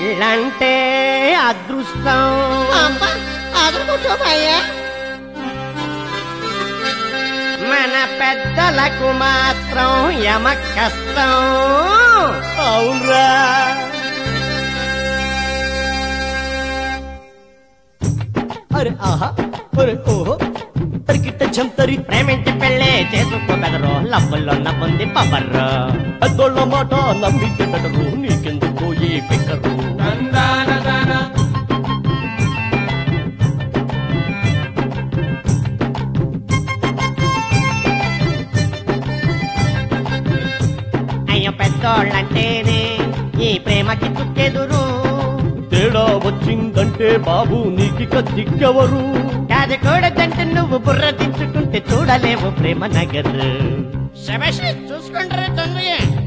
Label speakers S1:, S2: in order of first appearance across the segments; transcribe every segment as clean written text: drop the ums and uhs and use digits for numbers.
S1: పెళ్ళంటే అదృష్టం.
S2: అదృష్టమయ్యా.
S1: మన పెద్దలకు మాత్రం యమ కష్టం.
S2: అవునరా. అరే ఆహా అరే ఓహో తరికిట్ట జంతరి
S1: ప్రేమించి పెళ్ళే చేసుకో బెదరు, లవ్వుల్లో నవ్వుంది పవర్రు.
S2: పెద్దోళ్ళ మాట నమ్మితే బెటరు, నీకెందుకు ఈ పిక్కరు.
S1: అయ్యో పెద్దోళ్ళంటేనే ఈ ప్రేమకి చుక్కెదురు.
S2: తేడా వచ్చిందంటే బాబు నీకిక దిక్కెవరు.
S1: కాదు కూడదంటే నువ్వు బుర్ర దించుకుంటే చూడలేవు ప్రేమ నగరు. శభాష్, చూసుకుంటారా తండ్రి.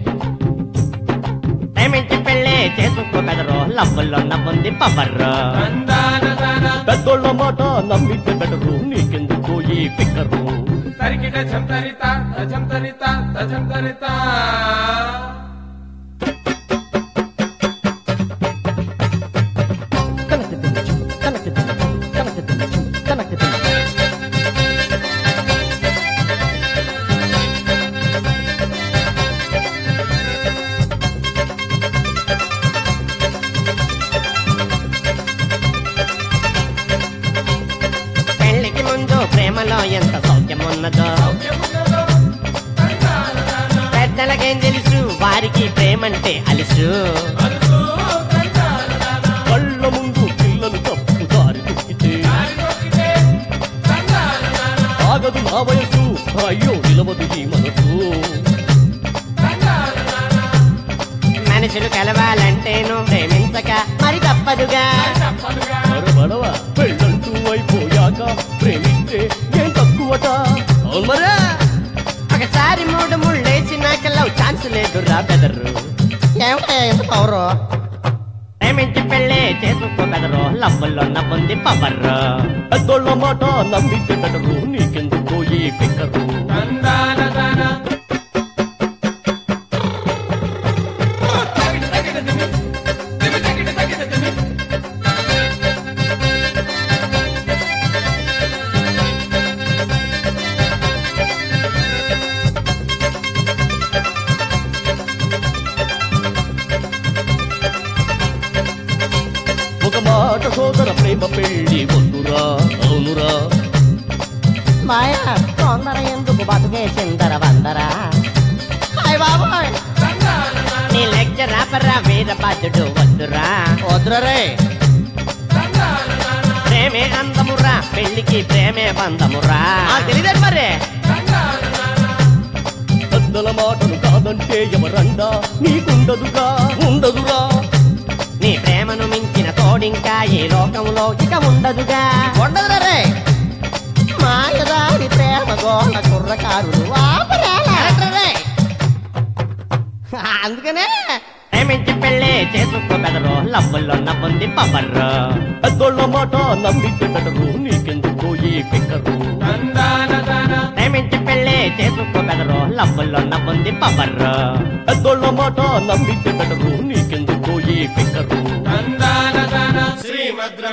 S1: ప్రేమించి పెళ్ళే చేసుకో బెదరు, లవ్వుల్లో నవ్వుంది పవర్రు.
S2: పెద్దోళ్ళ మాట నమ్మితే బెటరు, నీకెందుకు ఈ పిక్కరు.
S3: తరికిట జంతరిత జంతరిత జంతరిత.
S1: పెళ్లికి ముందు ప్రేమలో ఎంత సౌఖ్యం ఉన్నదో పెద్దలకేం తెలుసు, వారికి ప్రేమంటే అలుసు.
S2: కళ్ళ ముందు పిల్లలు తప్పు దారి తొక్కితే ఆగదు నా వయసు, అయ్యో నిలవదు ఈ మనసు.
S1: మనుషులు కలవాలంటేను ప్రేమించక మరి తప్పదుగా.
S2: మరవడవ పెళ్ళంటూ అయిపోయాక ప్రేమిస్తే ఏం తక్కువట. అవును మరా.
S1: ఒకసారి మూడు ముళ్ళేసినాక లవ్ ఛాన్స్ లేదు రా బెదరు.
S2: ఏమిటా ఎంత పవరు.
S1: ప్రేమించి పెళ్ళే చేసుకో బెదరు, లవ్వుల్లో నవ్వుంది పవర్రు.
S2: పెద్దోళ్ళ మాట నమ్మితే బెటరు, నీకెందుకు ఈ పిక్కరు. ఒక మాట సోదర ప్రేమ పెళ్ళి వద్దురా. అవునురా.
S1: మాయా తొందర ఎందుకు బతుకే చిందర వందరా.
S2: హాయ్ బాబాయ్.
S1: నీ లెక్చర్ రాపరా వీరబాదుడు వద్దురా.
S2: వద్దురే.
S1: ప్రేమే అందమురా, పెళ్లికి ప్రేమే బంధమురా.
S2: తెలియదు మరి. పెద్దల మాటలు కాదంటే ఎవరండా నీకుండదుగా. ఉండదురా.
S1: నీ ప్రేమను మించిన తోడింకా ఈ లోకంలో ఇక ఉండదుగా.
S2: ఉండదురే.
S1: మాయదారి ప్రేమ గోళ కుర్రకారులు అందుకనే ప్రేమించి పెళ్ళే చేసుకో బెదరు, లవ్వుల్లో నవ్వుంది పవర్రు.
S2: పెద్దోళ్ళ మాట నమ్మితే బెటరు, నీకెందుకు ఈ పిక్కరు.
S1: ప్రేమించి పెళ్ళే చేసుకో బెదరు, లవ్వుల్లో నవ్వుంది పవర్రు.
S2: పెద్దోళ్ళ మాట నమ్మితే బెటరు, నీకెందుకు ఈ పిక్కరు.
S3: శ్రీమద్